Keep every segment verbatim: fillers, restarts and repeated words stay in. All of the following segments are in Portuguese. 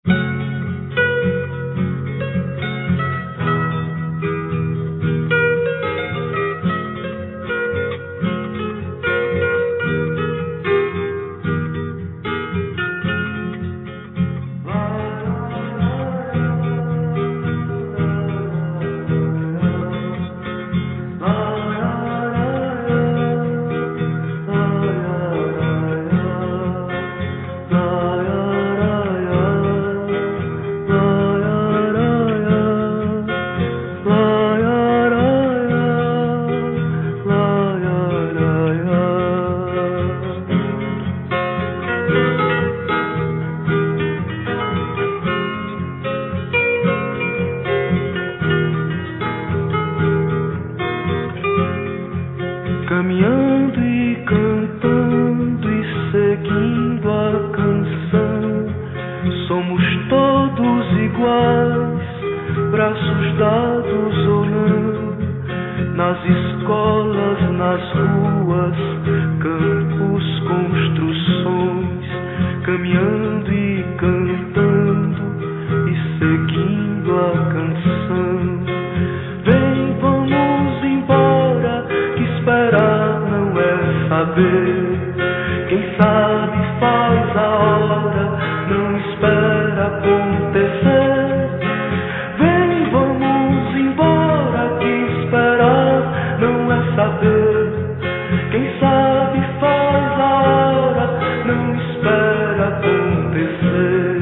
Caminhando e cantando e seguindo a canção, somos todos iguais, braços dados ou não, nas escolas, nas ruas, campos, construções, caminhando e cantando e seguindo a canção. Vem, vamos embora, que esperar não é saber. Quem sabe faz a hora, não espera acontecer. Vem, vamos embora, que esperar não é saber. Quem sabe faz a hora, não espera acontecer.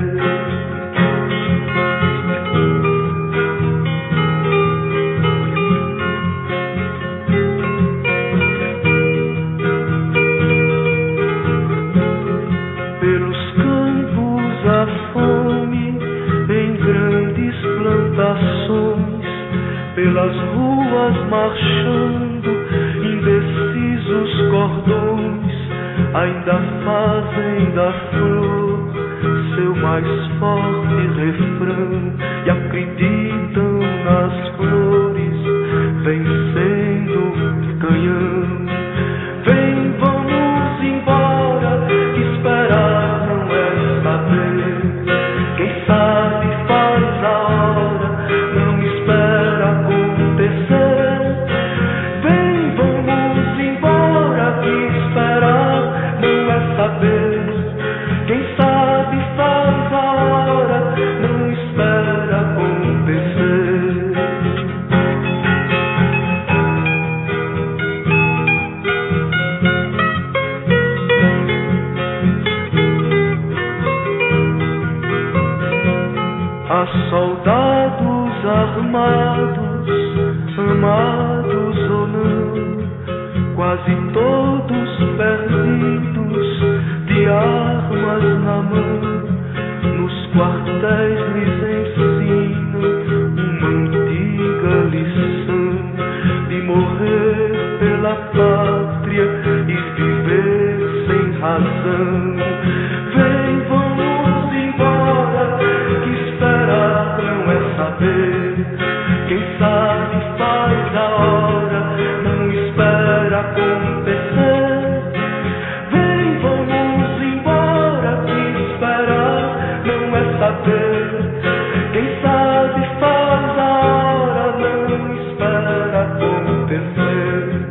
Pelas ruas marchando, indecisos cordões, ainda fazem da flor seu mais forte refrão e acreditam nas flores vencendo canhão. Vem, vamos embora, que esperar não é saber. Quem sabe faz a hora, não espera acontecer. Vem, vamos embora, que esperar não é saber. Quem sabe faz a hora, não espera acontecer. Há soldados armados, amados ou não, quase todos perdidos, de armas na mão. Nos quartéis lhes ensinam uma antiga lição de morrer pela pátria e viver sem razão. Vem, vamos embora, que esperar não é saber. Quem sabe faz a hora, não espera acontecer. Vem, vamos embora, que esperar não é saber. Quem sabe faz a hora, não espera acontecer.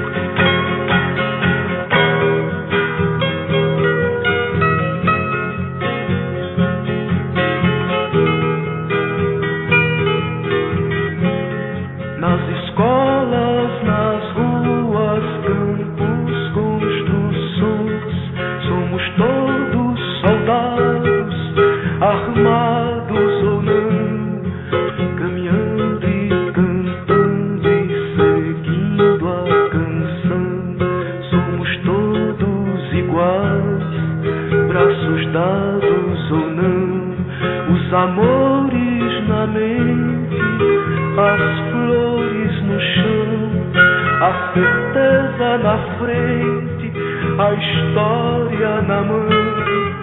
Nas escolas, nas ruas, campos, construções, somos todos soldados, armados ou não, caminhando e cantando e seguindo a canção. Somos todos iguais, braços dados ou não, os amores na mente, as flores no chão, a certeza na frente, a história na mão.